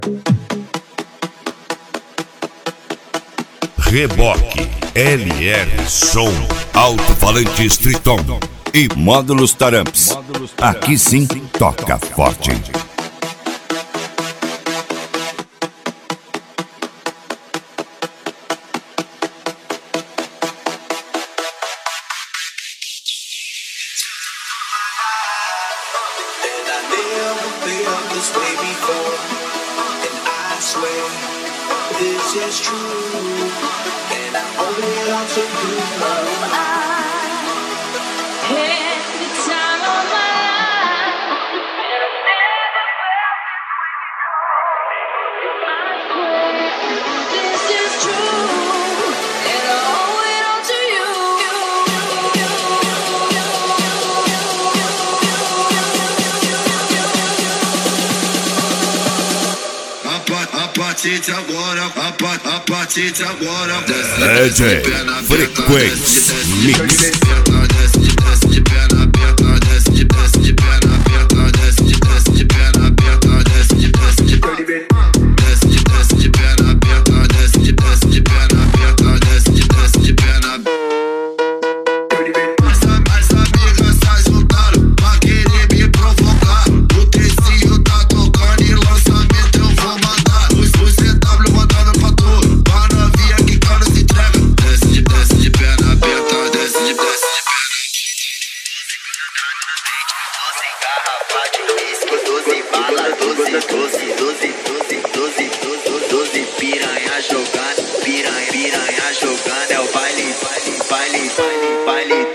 Reboque, LR Som, alto-falante Striton e módulos Taramps. Aqui sim toca forte. This is true, and I owe it all to you. Had the time of my life, and I never felt this way before. I swear this is true, and I owe it all to you. A partir de agora, DJ Frequência Mix. Desce de perna aberta, desce de perna aberta, desce de perna aberta, desce de perna aberta, desce de perna aberta, desce de perna aberta. As amigas se juntaram pra querer me provocar. O Tecinho tá tocando e lançamento eu vou mandar. Os CW mandando pra tu, pra novinha que cana se entrega. Desce de perna aberta, desce de perna. Doze bala, 12 piranha jogando, piranha jogando. É o baile